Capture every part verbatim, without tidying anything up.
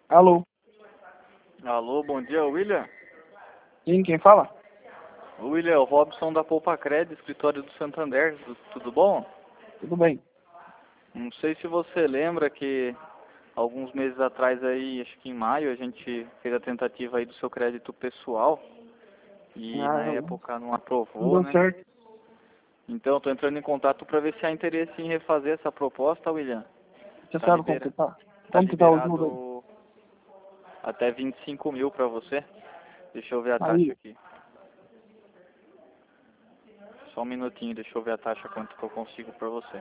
Alô? Alô, bom dia, William. Sim, quem fala? William, é o Robson da Poupa Cred, escritório do Santander. Tu- Tudo bom? Tudo bem. Não sei se você lembra que alguns meses atrás aí, acho que em maio, a gente fez a tentativa aí do seu crédito pessoal e Ah, na não época não não aprovou, deu né? certo. Então, estou entrando em contato para ver se há interesse em refazer essa proposta, William. Você Tá sabe como que libera... tá? tá Como que tá o juro aí? liberado até vinte e cinco mil para você. Deixa eu ver a taxa Aí, aqui. Só um minutinho, deixa eu ver a taxa quanto que eu consigo para você.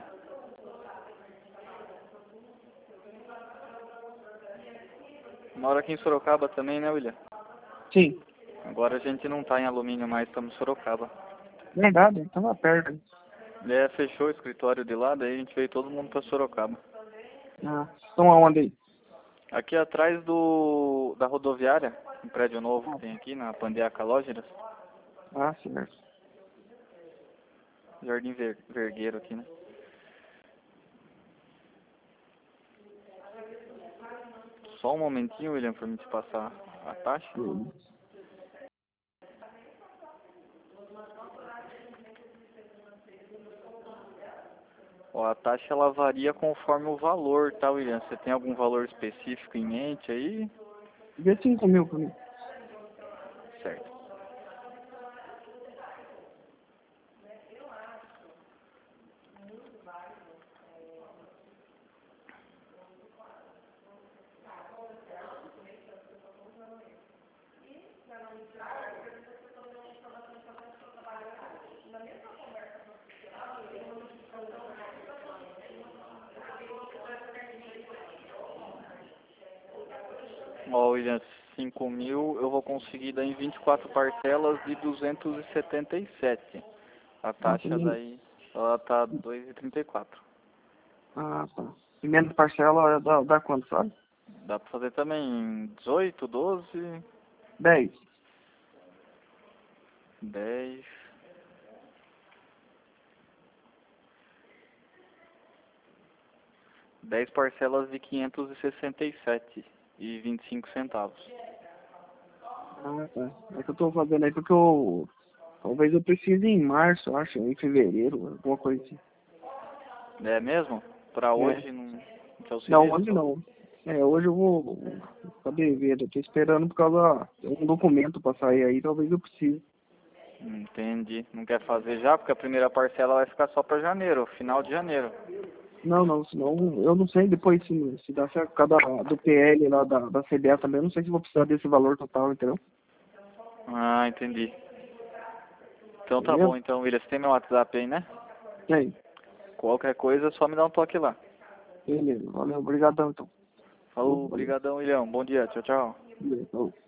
Mora aqui em Sorocaba também, né, William? sim. Agora a gente não tá em alumínio mais, estamos em Sorocaba. Verdade, tava perto. É, fechou o escritório de lá, daí a gente veio todo mundo pra Sorocaba. Ah, estão aonde aí? Aqui atrás do da rodoviária, um prédio novo que tem aqui na Pandeaca Lógeras, Ah, certo. Jardim Ver, Vergueiro aqui, né? Só um momentinho, William, pra mim te passar a taxa. Hum. Ó, a taxa ela varia conforme o valor, tá, William? Você tem algum valor específico em mente aí? Vê cinco mil pra mim. Certo. Ó, William, cinco mil eu vou conseguir dar em vinte e quatro parcelas de duzentos e setenta e sete. A Ah, taxa tem... daí, ela tá dois e trinta e quatro. ah tá. E menos parcela dá, dá quanto, sabe? Dá pra fazer também em dezoito, doze, Dez. dez, dez parcelas de quinhentos e sessenta e sete e vinte e cinco centavos. Ah, tá. É que eu tô fazendo aí porque eu... Talvez eu precise em março, eu acho, em fevereiro, alguma coisa assim. É mesmo? Pra É. hoje não te Não, auxilia hoje só? não. É, hoje eu vou ficar devendo. Eu tô esperando por causa de um documento pra sair aí, talvez eu precise. Entendi. Não quer fazer já? Porque a primeira parcela vai ficar só pra janeiro, final de janeiro. Não, não, senão eu não sei depois se, se dá certo por causa da, do P L lá da, da C D A também, eu não sei se vou precisar desse valor total, entendeu? Ah, entendi. Então tá bom, Beleza? então, William, você tem meu WhatsApp aí, né? E aí? Qualquer coisa, só me dá um toque lá. Beleza, valeu, obrigadão então. Falou, Falou, valeu. brigadão, William. Bom dia, tchau, tchau. Beleza, falou.